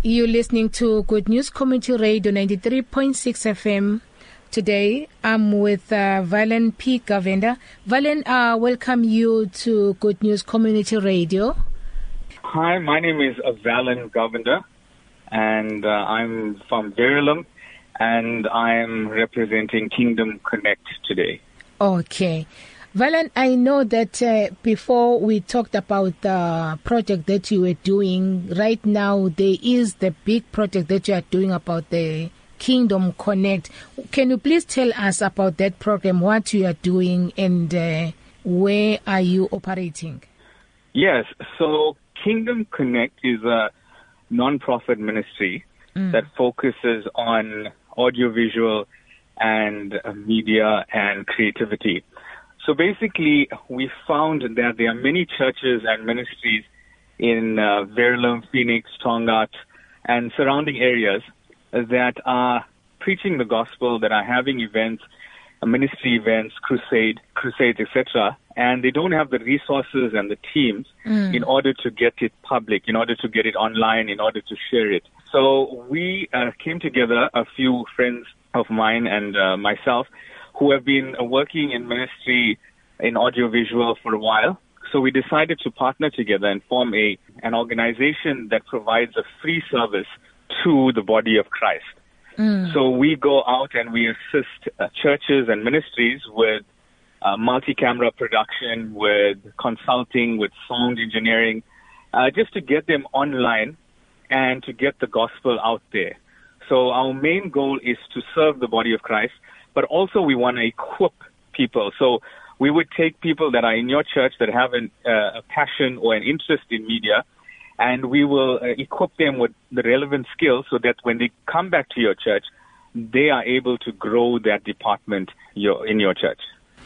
You're listening to Good News Community Radio 93.6 FM. Today, I'm with Valen P. Govender. Valen, welcome you to Good News Community Radio. Hi, my name is Valen Govender, and I'm from Verulam, and I'm representing Kingdom Connect today. Okay. Valen, I know that before we talked about the project that you were doing, right now there is the big project that you are doing about the Kingdom Connect. Can you please tell us about that program, what you are doing, and where are you operating? Yes, so Kingdom Connect is a non-profit ministry that focuses on audiovisual and media and creativity. So basically, we found that there are many churches and ministries in Verulam, Phoenix, Tongaat, and surrounding areas that are preaching the gospel, that are having events, ministry events, crusades, etc., and they don't have the resources and the teams in order to get it public, in order to get it online, in order to share it. So we came together, a few friends of mine and myself, who have been working in ministry in audiovisual for a while. So we decided to partner together and form an organization that provides a free service to the body of Christ. So we go out and we assist churches and ministries with multi-camera production, with consulting, with sound engineering, just to get them online and to get the gospel out there. So our main goal is to serve the body of Christ, but also we want to equip people. So we would take people that are in your church that have a passion or an interest in media, and we will equip them with the relevant skills so that when they come back to your church, they are able to grow that department in your church.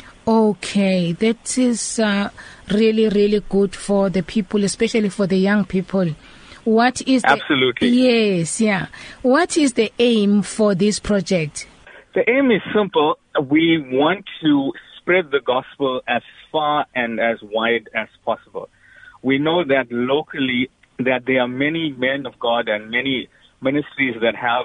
Okay, that is really, really good for the people, especially for the young people. What is Absolutely. Yes, yeah. What is the aim for this project? The aim is simple. We want to spread the gospel as far and as wide as possible. We know that locally that there are many men of God and many ministries that have,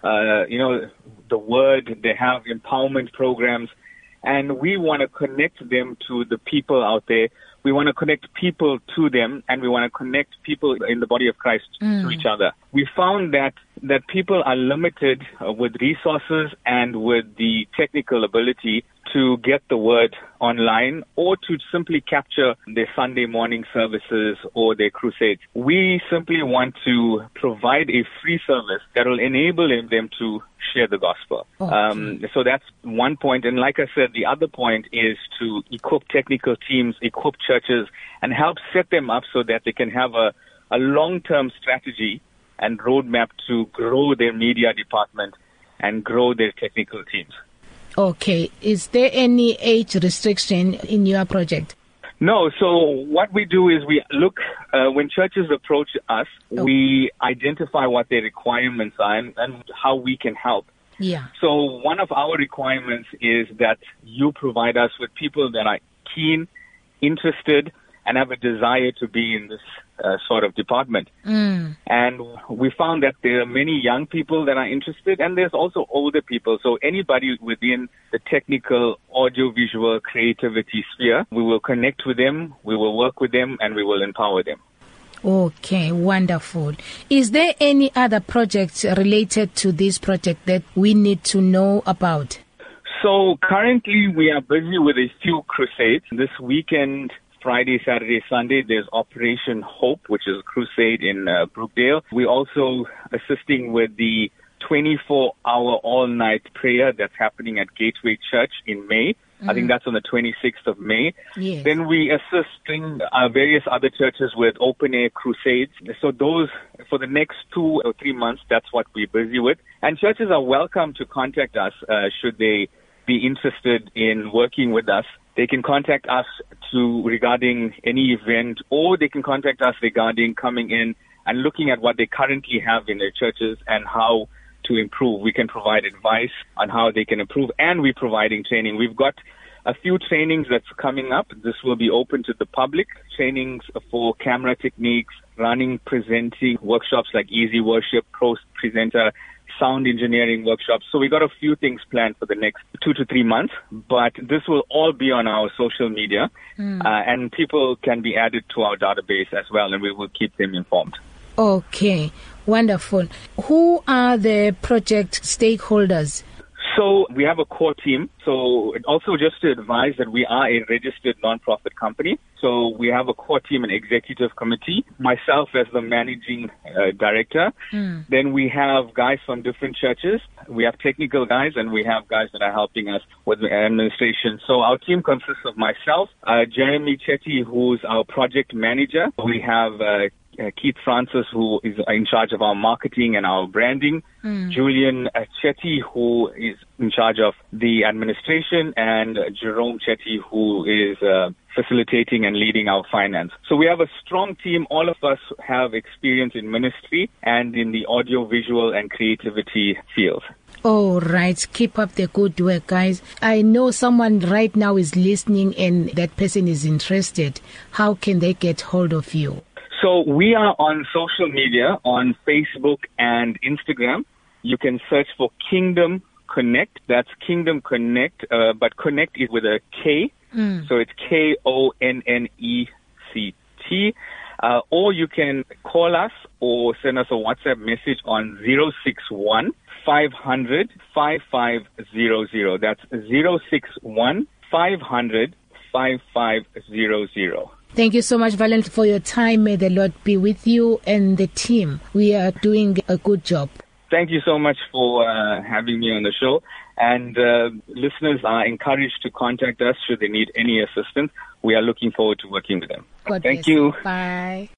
the word, they have empowerment programs, and we want to connect them to the people out there. We want to connect people to them, and we want to connect people in the body of Christ to each other. We found that people are limited with resources and with the technical ability to get the word online or to simply capture their Sunday morning services or their crusades. We simply want to provide a free service that will enable them to share the gospel. Okay. So that's one point. And like I said, the other point is to equip technical teams, equip churches, and help set them up so that they can have a long-term strategy and roadmap to grow their media department and grow their technical teams. Okay. Is there any age restriction in your project? No. So what we do is we look, when churches approach us, we identify what their requirements are and how we can help. Yeah. So one of our requirements is that you provide us with people that are keen, interested, and have a desire to be in this sort of department. And we found that there are many young people that are interested, and there's also older people. So anybody within the technical, audiovisual, creativity sphere, we will connect with them, we will work with them, and we will empower them. Okay, wonderful. Is there any other projects related to this project that we need to know about? So currently we are busy with a few crusades. This weekend, Friday, Saturday, Sunday, there's Operation Hope, which is a crusade in Brookdale. We're also assisting with the 24-hour all-night prayer that's happening at Gateway Church in May. I think that's on the 26th of May. Yes. Then we assisting various other churches with open-air crusades. So those, for the next 2 or 3 months, that's what we're busy with. And churches are welcome to contact us should they be interested in working with us. They can contact us regarding any event, or they can contact us regarding coming in and looking at what they currently have in their churches and how to improve. We can provide advice on how they can improve, and we're providing training. We've got a few trainings that's coming up. This will be open to the public, trainings for camera techniques, running, presenting workshops like Easy Worship, Pro Presenter, sound engineering workshops. So we got a few things planned for the next 2 to 3 months, but this will all be on our social media, and people can be added to our database as well, and we will keep them informed. Okay, wonderful. Who are the project stakeholders? So we have a core team. So also just to advise that we are a registered nonprofit company. So we have a core team and executive committee, myself as the managing director. Then we have guys from different churches. We have technical guys and we have guys that are helping us with the administration. So our team consists of myself, Jeremy Chetty, who's our project manager. We have Keith Francis, who is in charge of our marketing and our branding, Julian Chetty, who is in charge of the administration, and Jerome Chetty, who is facilitating and leading our finance. So we have a strong team. All of us have experience in ministry and in the audio, visual, and creativity field. All right. Keep up the good work, guys. I know someone right now is listening and that person is interested. How can they get hold of you? So we are on social media, on Facebook and Instagram. You can search for Kingdom Connect. That's Kingdom Connect, but Connect is with a K. So it's KONNECT. Or you can call us or send us a WhatsApp message on 061 500 5500. That's 061 500 5500. Thank you so much, Valent, for your time. May the Lord be with you and the team. We are doing a good job. Thank you so much for having me on the show. And listeners are encouraged to contact us should they need any assistance. We are looking forward to working with them. God Thank bless you. Bye.